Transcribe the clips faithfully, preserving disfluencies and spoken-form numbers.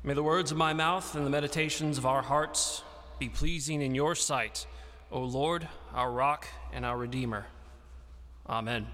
May the words of my mouth and the meditations of our hearts be pleasing in your sight, O Lord, our rock and our redeemer. Amen.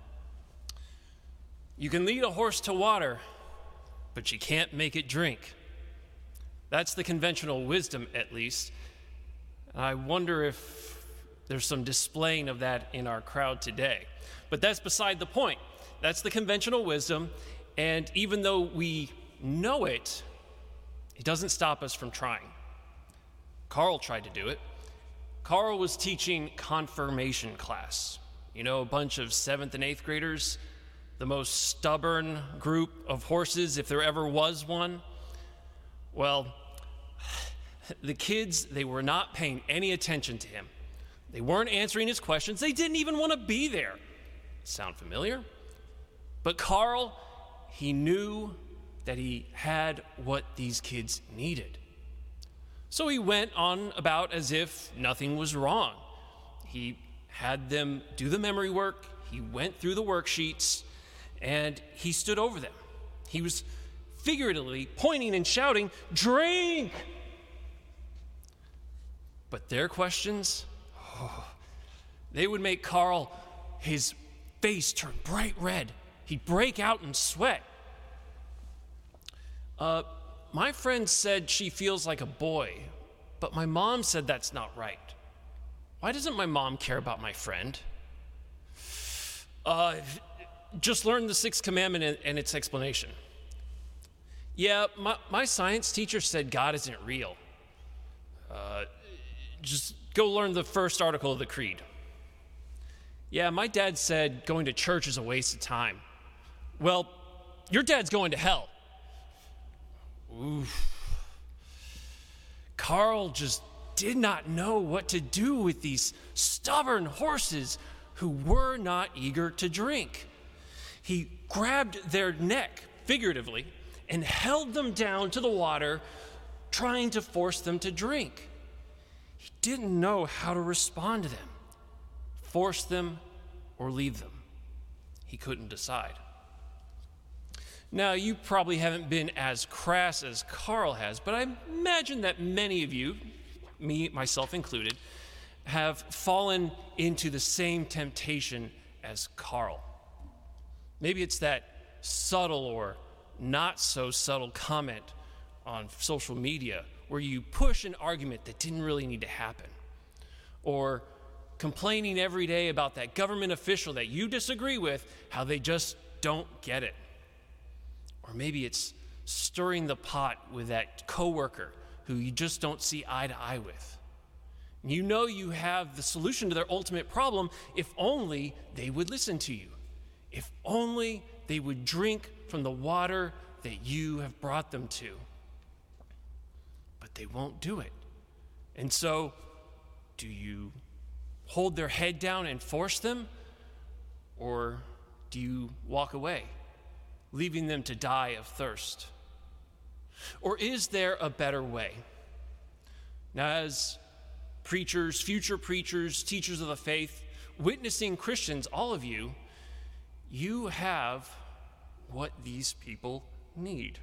You can lead a horse to water, but you can't make it drink. That's the conventional wisdom, at least. I wonder if there's some displaying of that in our crowd today. But that's beside the point. That's the conventional wisdom, and even though we know it, it doesn't stop us from trying. Carl tried to do it. Carl was teaching confirmation class. You know, a bunch of seventh and eighth graders, the most stubborn group of horses, if there ever was one. Well, the kids, they were not paying any attention to him. They weren't answering his questions. They didn't even want to be there. Sound familiar? But Carl, he knew that he had what these kids needed. So he went on about as if nothing was wrong. He had them do the memory work, he went through the worksheets, and he stood over them. He was figuratively pointing and shouting, "Drink!" But their questions, oh, they would make Carl, his face turn bright red. He'd break out in sweat. Uh, my friend said she feels like a boy, but my mom said that's not right. Why doesn't my mom care about my friend? Uh, just learn the sixth commandment and, and its explanation. Yeah, my, my science teacher said God isn't real. Uh, just go learn the first article of the creed. Yeah, my dad said going to church is a waste of time. Well, your dad's going to hell. Oof. Carl just did not know what to do with these stubborn horses who were not eager to drink. He grabbed their neck, figuratively, and held them down to the water, trying to force them to drink. He didn't know how to respond to them, force them or leave them. He couldn't decide. Now, you probably haven't been as crass as Carl has, but I imagine that many of you, me, myself included, have fallen into the same temptation as Carl. Maybe it's that subtle or not so subtle comment on social media where you push an argument that didn't really need to happen, or complaining every day about that government official that you disagree with, how they just don't get it. Or maybe it's stirring the pot with that coworker who you just don't see eye to eye with. You know you have the solution to their ultimate problem if only they would listen to you. If only they would drink from the water that you have brought them to. But they won't do it. And so, do you hold their head down and force them? Or do you walk away, leaving them to die of thirst? Or is there a better way? Now, as preachers, future preachers, teachers of the faith, witnessing Christians, all of you, you have what these people need.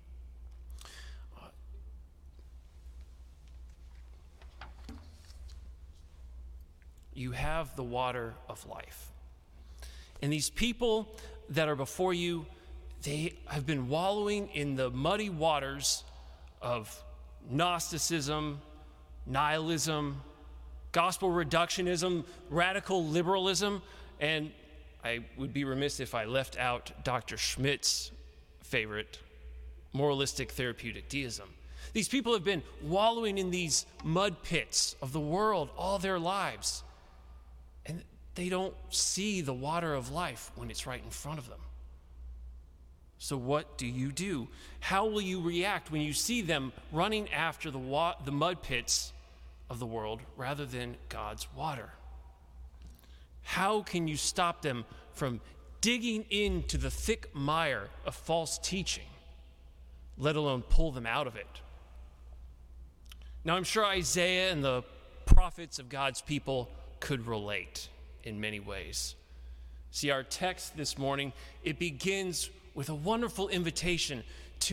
You have the water of life. And these people that are before you, they have been wallowing in the muddy waters of Gnosticism, nihilism, gospel reductionism, radical liberalism, and I would be remiss if I left out Doctor Schmidt's favorite, moralistic therapeutic deism. These people have been wallowing in these mud pits of the world all their lives, and they don't see the water of life when it's right in front of them. So what do you do? How will you react when you see them running after the wa- the mud pits of the world rather than God's water? How can you stop them from digging into the thick mire of false teaching, let alone pull them out of it? Now, I'm sure Isaiah and the prophets of God's people could relate in many ways. See, our text this morning, it begins with a wonderful invitation to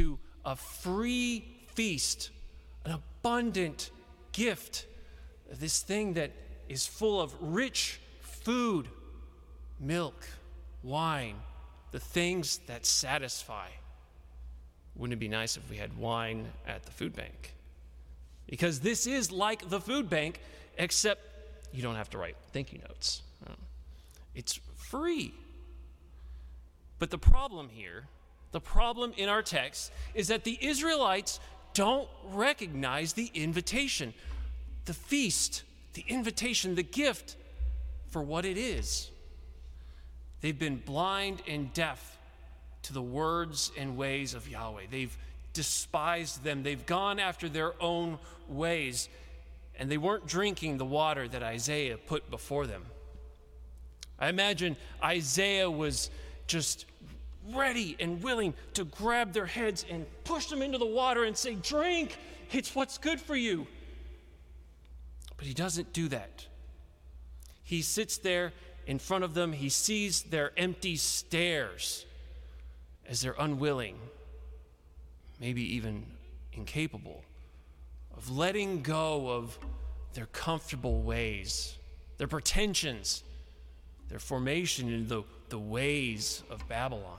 a free feast, an abundant gift, this thing that is full of rich food, milk, wine, the things that satisfy. Wouldn't it be nice if we had wine at the food bank? Because this is like the food bank, except you don't have to write thank you notes. It's free. But the problem here, the problem in our text, is that the Israelites don't recognize the invitation, the feast, the invitation, the gift for what it is. They've been blind and deaf to the words and ways of Yahweh. They've despised them. They've gone after their own ways, and they weren't drinking the water that Isaiah put before them. I imagine Isaiah was just ready and willing to grab their heads and push them into the water and say, drink, it's what's good for you. But he doesn't do that. He sits there in front of them. He sees their empty stares as they're unwilling, maybe even incapable, of letting go of their comfortable ways, their pretensions, their formation in the, the ways of Babylon.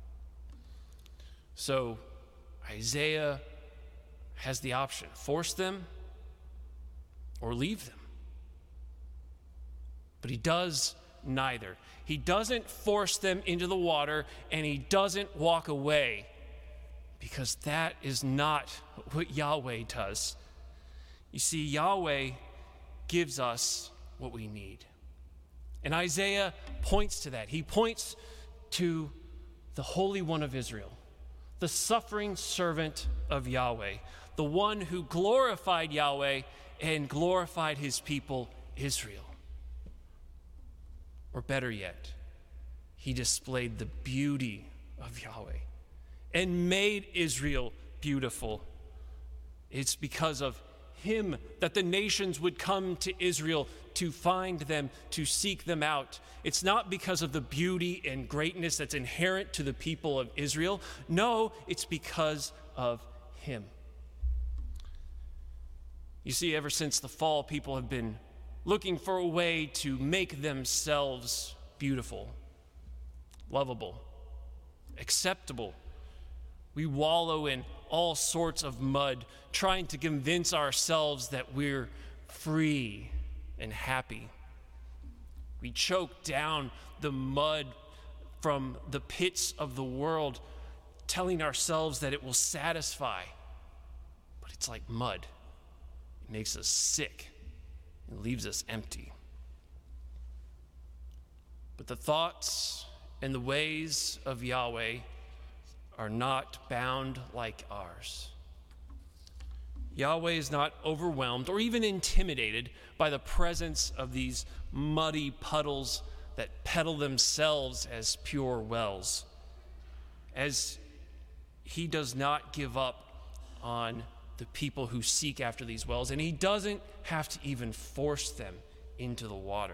So Isaiah has the option, force them or leave them. But he does neither. He doesn't force them into the water, and he doesn't walk away, because that is not what Yahweh does. You see, Yahweh gives us what we need. And Isaiah points to that. He points to the Holy One of Israel, the suffering servant of Yahweh, the one who glorified Yahweh and glorified his people, Israel. Or better yet, he displayed the beauty of Yahweh and made Israel beautiful. It's because of him that the nations would come to Israel to find them, to seek them out. It's not because of the beauty and greatness that's inherent to the people of Israel. No, it's because of him. You see, ever since the fall, people have been looking for a way to make themselves beautiful, lovable, acceptable. We wallow in all sorts of mud, trying to convince ourselves that we're free and happy. We choke down the mud from the pits of the world, telling ourselves that it will satisfy. But it's like mud. It makes us sick and leaves us empty. But the thoughts and the ways of Yahweh are not bound like ours. Yahweh is not overwhelmed or even intimidated by the presence of these muddy puddles that peddle themselves as pure wells, as he does not give up on the people who seek after these wells, and he doesn't have to even force them into the water.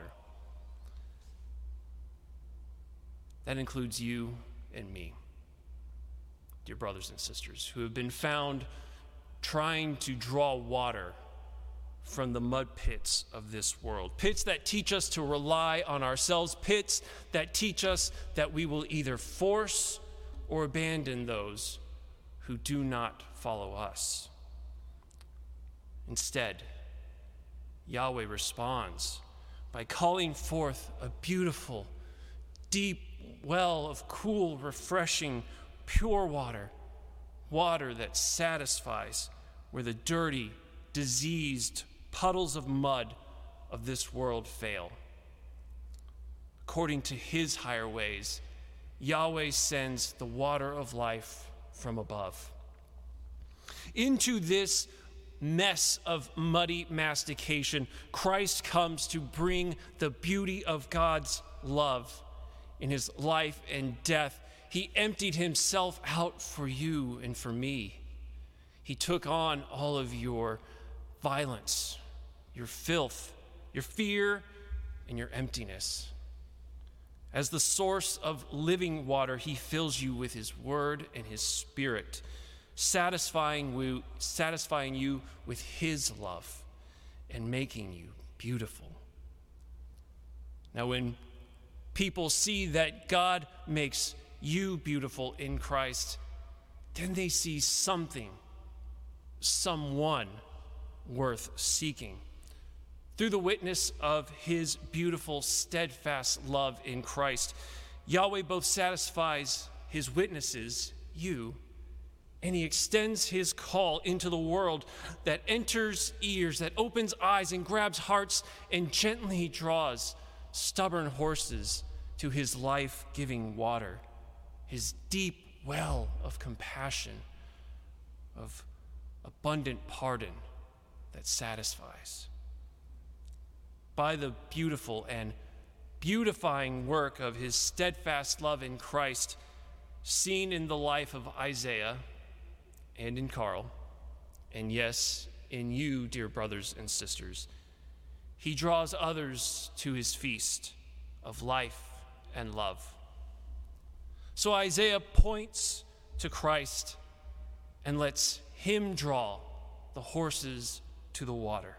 That includes you and me, dear brothers and sisters, who have been found trying to draw water from the mud pits of this world. Pits that teach us to rely on ourselves, pits that teach us that we will either force or abandon those who do not follow us. Instead, Yahweh responds by calling forth a beautiful, deep well of cool, refreshing, pure water, water that satisfies where the dirty, diseased puddles of mud of this world fail. According to his higher ways, Yahweh sends the water of life from above. Into this mess of muddy mastication, Christ comes to bring the beauty of God's love in his life and death. He emptied himself out for you and for me. He took on all of your violence, your filth, your fear, and your emptiness. As the source of living water, he fills you with his word and his spirit satisfying you, satisfying you with his love and making you beautiful. Now, when people see that God makes you beautiful in Christ, then they see something, someone worth seeking. Through the witness of his beautiful, steadfast love in Christ, Yahweh both satisfies his witnesses, you, and he extends his call into the world that enters ears, that opens eyes and grabs hearts and gently draws stubborn horses to his life-giving water, his deep well of compassion, of abundant pardon that satisfies. By the beautiful and beautifying work of his steadfast love in Christ, seen in the life of Isaiah and in Carl, and yes, in you, dear brothers and sisters, he draws others to his feast of life and love. So Isaiah points to Christ and lets him draw the horses to the water.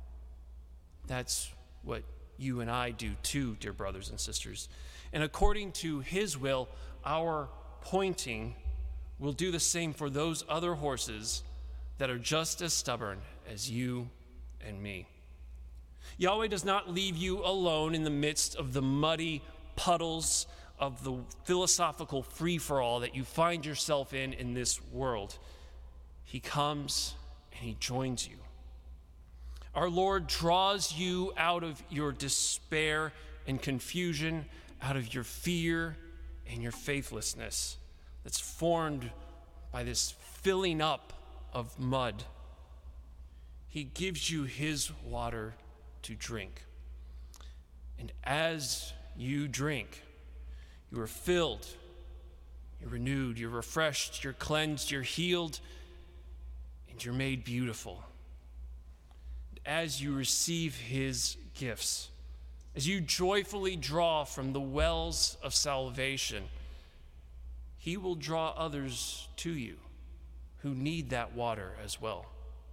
That's what you and I do too, dear brothers and sisters. And according to his will, our pointing will do the same for those other horses that are just as stubborn as you and me. Yahweh does not leave you alone in the midst of the muddy puddles of the philosophical free-for-all that you find yourself in in this world. He comes and he joins you. Our Lord draws you out of your despair and confusion, out of your fear and your faithlessness that's formed by this filling up of mud. He gives you his water to drink. And as you drink, you are filled, you're renewed, you're refreshed, you're cleansed, you're healed, and you're made beautiful. As you receive his gifts, as you joyfully draw from the wells of salvation, he will draw others to you who need that water as well.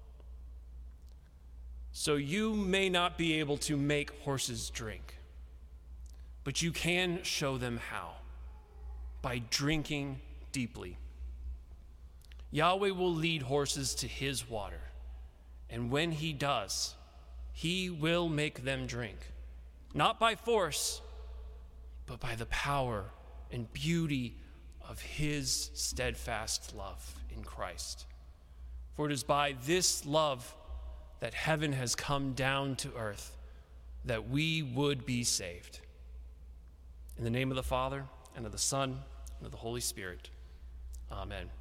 So you may not be able to make horses drink, but you can show them how, by drinking deeply. Yahweh will lead horses to his water, and when he does, he will make them drink, not by force, but by the power and beauty of his steadfast love in Christ. For it is by this love that heaven has come down to earth, that we would be saved. In the name of the Father, and of the Son, and of the Holy Spirit. Amen.